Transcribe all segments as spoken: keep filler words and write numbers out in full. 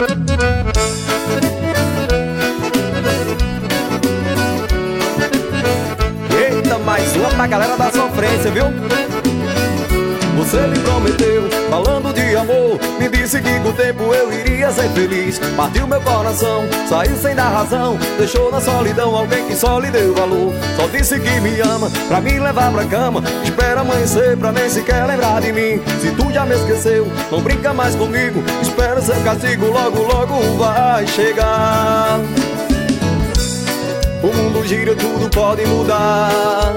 Eita, mais uma pra galera da sofrência, viu? Você me prometeu, falando de amor, me disse que com o tempo eu iria ser feliz. Partiu meu coração, saiu sem dar razão, deixou na solidão alguém que só lhe deu valor. Só disse que me ama, pra me levar pra cama, espera amanhecer pra nem sequer lembrar de mim. Se tu já me esqueceu, não brinca mais comigo, espera seu castigo, logo logo vai chegar. O mundo gira, tudo pode mudar,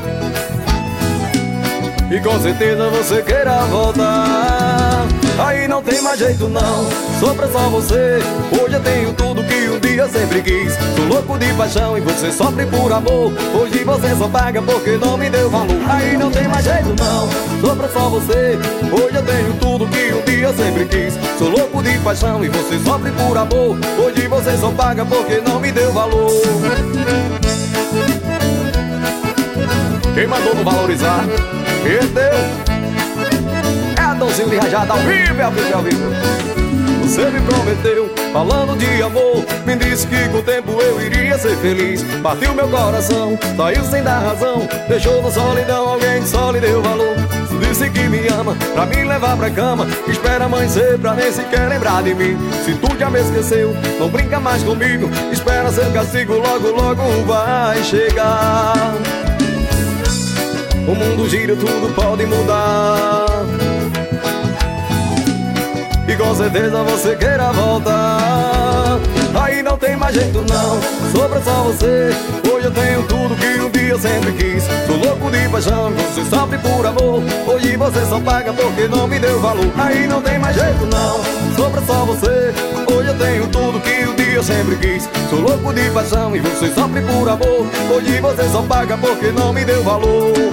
e com certeza você queira voltar. Aí não tem mais jeito não, sofra só você. Hoje eu tenho tudo que um dia sempre quis. Sou louco de paixão e você sofre por amor. Hoje você só paga porque não me deu valor. Aí não tem mais jeito não, sofra só você. Hoje eu tenho tudo que um dia sempre quis. Sou louco de paixão e você sofre por amor. Hoje você só paga porque não me deu valor. Quem mandou não valorizar perdeu. É Adãozinho de Rajada ao vivo, ao vivo, ao vivo. Você me prometeu, falando de amor, me disse que com o tempo eu iria ser feliz. Partiu meu coração, saiu sem dar razão, deixou na solidão alguém que só lhe deu valor. Disse que me ama, pra me levar pra cama, espera amanhecer pra nem sequer lembrar de mim. Se tu já me esqueceu, não brinca mais comigo, espera seu castigo, logo logo vai chegar. O mundo gira, tudo pode mudar, e com certeza você queira voltar. Aí não tem mais jeito não, sobra só você. Hoje eu tenho tudo que um dia sempre quis. Sou louco de paixão, você sofre por amor. Hoje você só paga porque não me deu valor. Aí não tem mais jeito não, sobra só você. Hoje eu tenho tudo que um dia sempre quis. Sou louco de paixão e você sofre por amor. Hoje você só paga porque não me deu valor.